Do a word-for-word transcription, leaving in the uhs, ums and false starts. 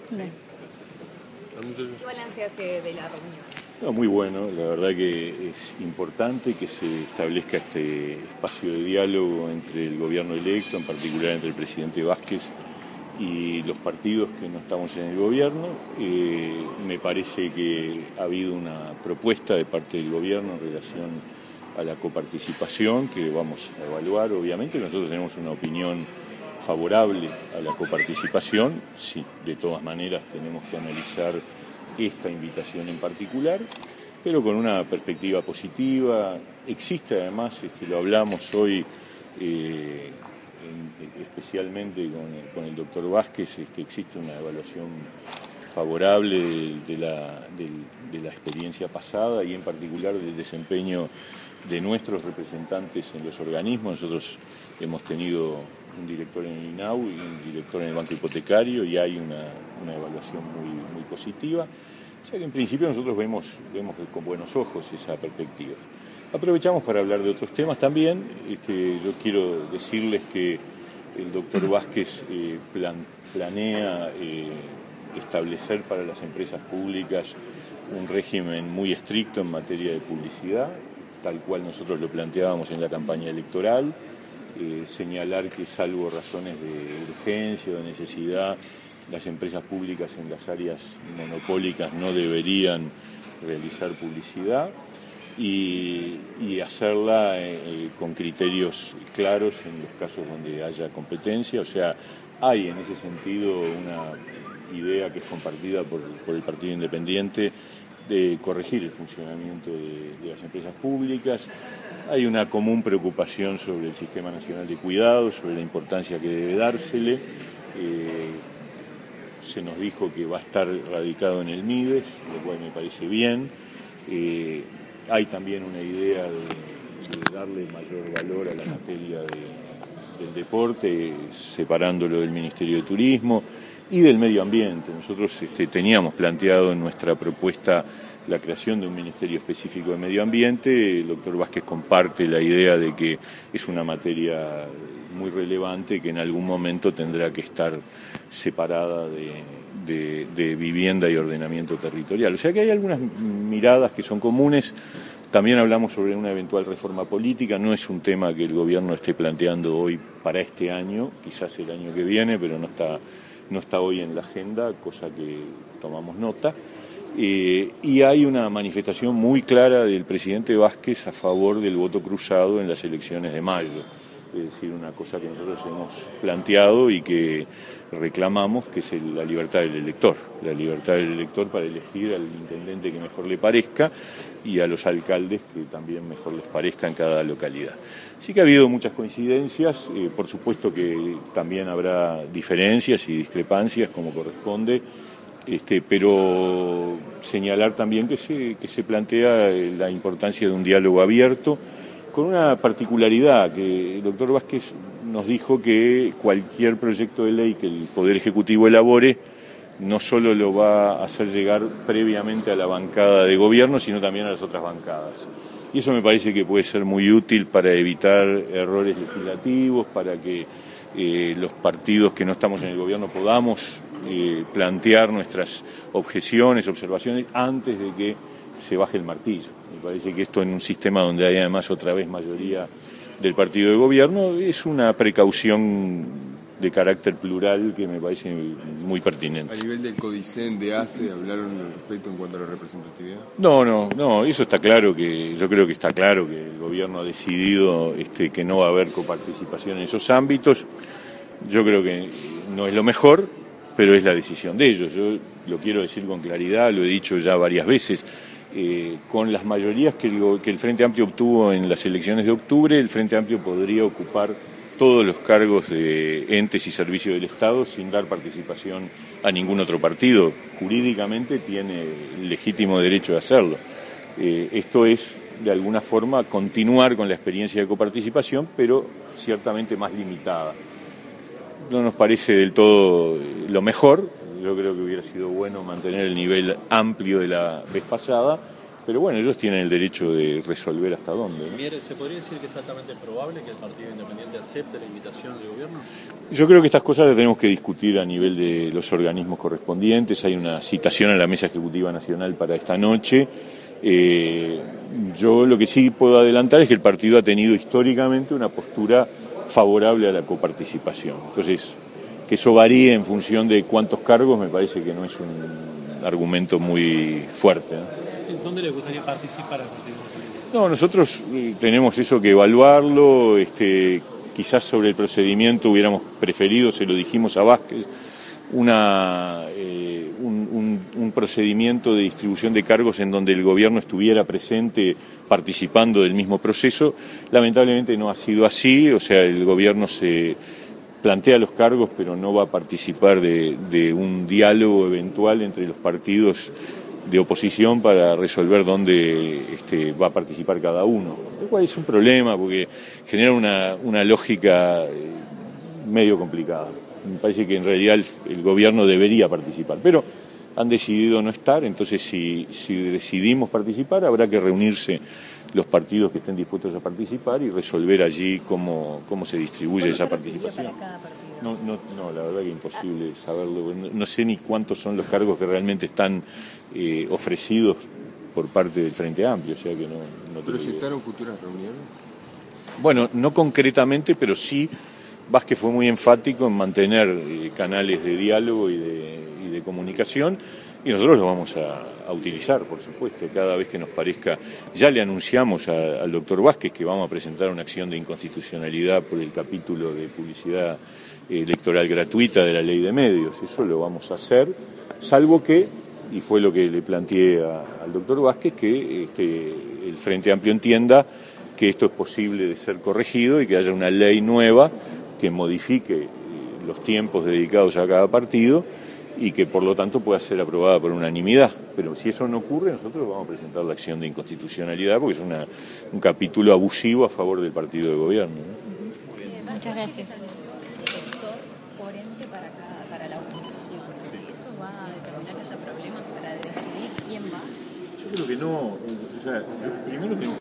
Sí. ¿Qué balance hace de la reunión? No, muy bueno, la verdad que es importante que se establezca este espacio de diálogo entre el gobierno electo, en particular entre el presidente Vázquez y los partidos que no estamos en el gobierno. Eh, me parece que ha habido una propuesta de parte del gobierno en relación a la coparticipación que vamos a evaluar. Obviamente nosotros tenemos una opinión favorable a la coparticipación, sí, de todas maneras tenemos que analizar esta invitación en particular, pero con una perspectiva positiva. Existe además, este, lo hablamos hoy eh, en, especialmente con el, con el doctor Vázquez, este, existe una evaluación favorable de, de, la, de, de la experiencia pasada y en particular del desempeño de nuestros representantes en los organismos. Nosotros hemos tenido un director en el I N A U y un director en el Banco Hipotecario y hay una, una evaluación muy, muy positiva. O sea que en principio nosotros vemos, vemos con buenos ojos esa perspectiva. Aprovechamos para hablar de otros temas también. Este, yo quiero decirles que el doctor Vázquez eh, plan, planea eh, establecer para las empresas públicas un régimen muy estricto en materia de publicidad, tal cual nosotros lo planteábamos en la campaña electoral. Eh, señalar que salvo razones de urgencia o de necesidad, las empresas públicas en las áreas monopólicas no deberían realizar publicidad y, y hacerla eh, con criterios claros en los casos donde haya competencia. O sea, hay en ese sentido una idea que es compartida por, por el Partido Independiente de corregir el funcionamiento de, de las empresas públicas. Hay una común preocupación sobre el Sistema Nacional de Cuidados, sobre la importancia que debe dársele. Eh, se nos dijo que va a estar radicado en el MIDES, lo cual me parece bien. Eh, hay también una idea de, de darle mayor valor a la materia de, del deporte, separándolo del Ministerio de Turismo y del medio ambiente. Nosotros este, teníamos planteado en nuestra propuesta la creación de un ministerio específico de medio ambiente. El doctor Vázquez comparte la idea de que es una materia muy relevante que en algún momento tendrá que estar separada de, de, de vivienda y ordenamiento territorial. O sea que hay algunas miradas que son comunes. También hablamos sobre una eventual reforma política. No es un tema que el gobierno esté planteando hoy para este año, quizás el año que viene, pero no está, no está hoy en la agenda, cosa que tomamos nota. Eh, y hay una manifestación muy clara del presidente Vázquez a favor del voto cruzado en las elecciones de mayo. Es decir, una cosa que nosotros hemos planteado y que reclamamos, que es el, la libertad del elector. La libertad del elector para elegir al intendente que mejor le parezca y a los alcaldes que también mejor les parezca en cada localidad. Sí que ha habido muchas coincidencias, eh, por supuesto que también habrá diferencias y discrepancias como corresponde. Este, pero señalar también que se, que se plantea la importancia de un diálogo abierto, con una particularidad, que el doctor Vázquez nos dijo que cualquier proyecto de ley que el Poder Ejecutivo elabore no solo lo va a hacer llegar previamente a la bancada de gobierno, sino también a las otras bancadas. Y eso me parece que puede ser muy útil para evitar errores legislativos, para que eh, los partidos que no estamos en el gobierno podamos eh, plantear nuestras objeciones, observaciones, antes de que se baje el martillo. Me parece que esto en un sistema donde hay además otra vez mayoría del partido de gobierno es una precaución de carácter plural que me parece muy pertinente. ¿A nivel del CODICEN, de A C E, hablaron al respecto en cuanto a la representatividad? No, no, no, eso está claro, que yo creo que está claro que el gobierno ha decidido este, que no va a haber coparticipación en esos ámbitos. Yo creo que no es lo mejor, pero es la decisión de ellos. Yo lo quiero decir con claridad, lo he dicho ya varias veces. Eh, con las mayorías que el, que el Frente Amplio obtuvo en las elecciones de octubre, el Frente Amplio podría ocupar todos los cargos de entes y servicios del Estado sin dar participación a ningún otro partido. Jurídicamente tiene el legítimo derecho de hacerlo. Eh, esto es, de alguna forma, continuar con la experiencia de coparticipación, pero ciertamente más limitada. No nos parece del todo lo mejor. Yo creo que hubiera sido bueno mantener el nivel amplio de la vez pasada, pero bueno, ellos tienen el derecho de resolver hasta dónde, ¿no? ¿Se podría decir que es altamente probable que el Partido Independiente acepte la invitación del gobierno? Yo creo que estas cosas las tenemos que discutir a nivel de los organismos correspondientes. Hay una citación a la Mesa Ejecutiva Nacional para esta noche. Eh, yo lo que sí puedo adelantar es que el partido ha tenido históricamente una postura favorable a la coparticipación. Entonces, que eso varíe en función de cuántos cargos me parece que no es un argumento muy fuerte, ¿no? ¿Dónde le gustaría participar al partido? No, nosotros tenemos eso que evaluarlo. Este, quizás sobre el procedimiento hubiéramos preferido, se lo dijimos a Vázquez, una, eh, un, un, un procedimiento de distribución de cargos en donde el gobierno estuviera presente participando del mismo proceso. Lamentablemente no ha sido así, o sea, el gobierno se plantea los cargos pero no va a participar de, de un diálogo eventual entre los partidos de oposición para resolver dónde este, va a participar cada uno, lo cual es un problema porque genera una, una lógica medio complicada. Me parece que en realidad el, el gobierno debería participar, pero han decidido no estar. Entonces si, si decidimos participar habrá que reunirse los partidos que estén dispuestos a participar y resolver allí cómo, cómo se distribuye esa participación. No, no, no, la verdad que es imposible saberlo. No, no sé ni cuántos son los cargos que realmente están eh, ofrecidos por parte del Frente Amplio, o sea que no, no ¿Pero se citaron futuras reuniones? Bueno, no concretamente, pero sí Vázquez fue muy enfático en mantener eh, canales de diálogo y de, y de comunicación, y nosotros los vamos a, a utilizar, por supuesto, cada vez que nos parezca. Ya le anunciamos a, al doctor Vázquez que vamos a presentar una acción de inconstitucionalidad por el capítulo de publicidad electoral gratuita de la ley de medios. Eso lo vamos a hacer, salvo que, y fue lo que le planteé a, al doctor Vázquez, que este, el Frente Amplio entienda que esto es posible de ser corregido y que haya una ley nueva que modifique los tiempos dedicados a cada partido y que por lo tanto pueda ser aprobada por unanimidad. Pero si eso no ocurre, nosotros vamos a presentar la acción de inconstitucionalidad porque es una, un capítulo abusivo a favor del partido de gobierno, ¿no? Muchas gracias. Para, cada, para la oposición. Sí. ¿Eso va a determinar que haya problemas para decidir quién va? Yo creo que no. O sea, primero tenemos